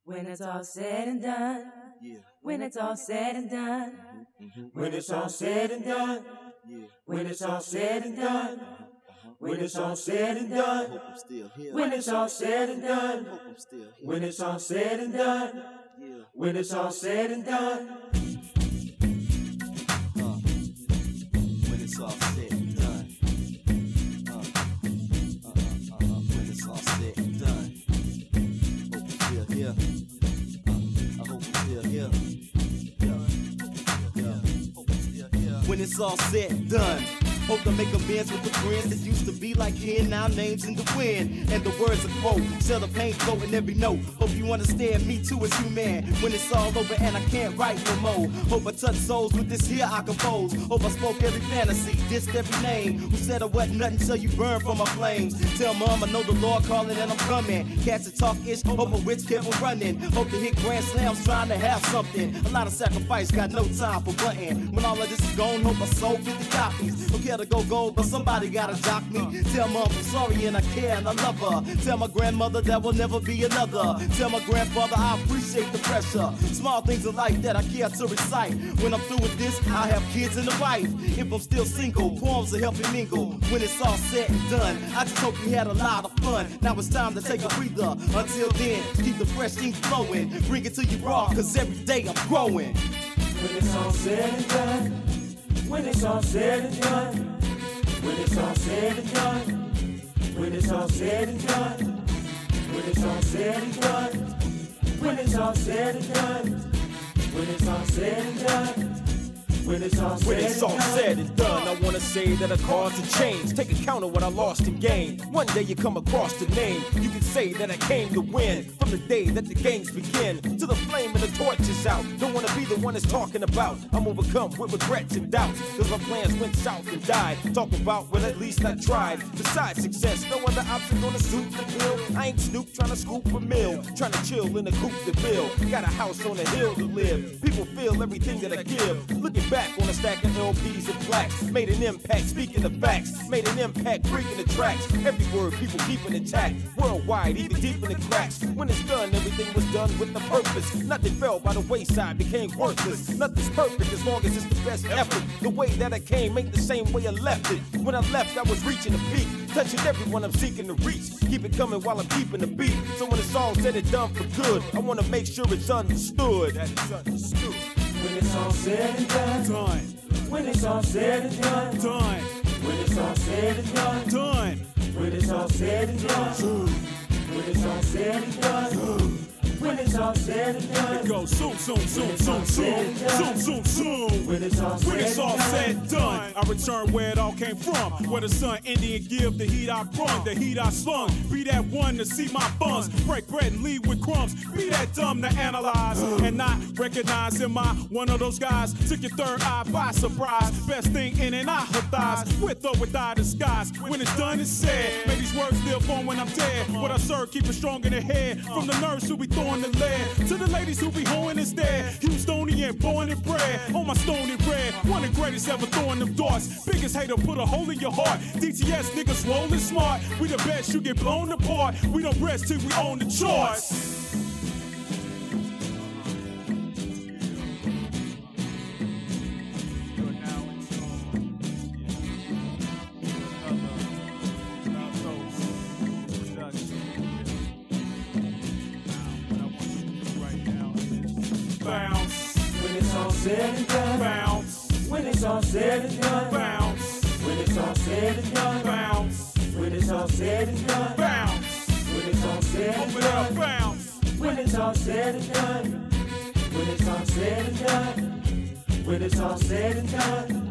When it's all said and done. Yeah. When it's all said and done. When it's all said and done. Yeah. When it's all said and done. When it's all said and done. Hope I'm still here. When it's all said and done. Hope I'm still here. When it's all said and done. Yeah. When it's all said and done. When it's all said and done. When it's all said and done. Hope I'm still here. I hope I'm still here. Hope I'm still here. When it's all said and done. Hope to make amends with the friends that used to be like kin, now names in the wind. And the words of quote, sell the pain flow in every note. Hope you understand me too as human. When it's all over and I can't write no more. Hope I touch souls with this here I compose. Hope I spoke every fantasy, dissed every name. Who said I wasn't nothing till you burn from my flames. Tell mom I know the Lord calling and I'm coming. Cats that talk ish, hope a witch kept on running. Hope to hit grand slams trying to have something. A lot of sacrifice, got no time for button. When all of this is gone, hope I sold 50 copies. Don't care to go gold, but somebody gotta jock me. Tell mom I'm sorry and I care and I love her. Tell my grandmother that will never be another. Tell my grandfather I appreciate the pressure. Small things in life that I care to recite. When I'm through with this, I'll have kids and a wife. If I'm still single, poems will help me mingle. When it's all said and done, I just hope you had a lot of fun. Now it's time to take a breather. Until then, keep the fresh ink flowing. Bring it to you raw, cause every day I'm growing. When it's all said and done. When it's all said and done. When it's all said and done. When it's all said and done. When it's all said and done. When it's all said and done. When it's all said and done. When it's all said and done, I wanna say that I caused a change. Take account of what I lost and gained. One day you come across the name, you can say that I came to win. From the day that the games begin, to the flame and the torch is out. Don't wanna be the one that's talking about. I'm overcome with regrets and doubts, cause my plans went south and died. Talk about, well at least I tried. Besides success, no other option gonna suit the bill. I ain't Snoop trying to scoop a mill, trying to chill in a coupe de ville. Got a house on a hill to live. People feel everything that I give. Looking back on a stack of LPs and plaques. Made an impact, speaking the facts. Made an impact, breaking the tracks. Every word people keeping intact. Worldwide, even deep in the cracks. When it's done, everything was done with a purpose. Nothing fell by the wayside, became worthless. Nothing's perfect as long as it's the best effort. The way that I came ain't the same way I left it. When I left, I was reaching a peak. Touching everyone I'm seeking to reach. Keep it coming while I'm keeping the beat. So when it's all said and done for good, I wanna make sure it's understood. That it's understood. When it's all said and done. When it's all said and done. When it's all said and done. When it's all said and done. When it's all said and done. When it's all said and done. It goes zoom, zoom, zoom, zoom, zoom, zoom, zoom, zoom. When it's all said and done, I return where it all came from. Where the sun Indian give the heat I brung, the heat I slung. Be that one to see my funds, break bread and leave with crumbs. Be that dumb to analyze and not recognize. Am I one of those guys? Took your third eye by surprise. Best thing in and out her thighs, with or without disguise. When it's done, it's said. May these words live on when I'm dead. What I serve, keep it strong in the head. From the nurse who be throwing the lead to the ladies who be hoeing instead. Houstonian, born and bred on my stony red. One of the greatest ever throwing them darts. Biggest hater put a hole in your heart. DTS niggas rolling smart. We the best, you get blown apart. We don't rest till we own the charts. Bounce. When it's all said and done. Bounce. When it's all said and done. Bounce. When it's all said and done. Bounce. When it's all said and done. Bounce. When it's all said and Open up, done. bounce. When it's all said and done. When it's all said and done. When it's all said and done.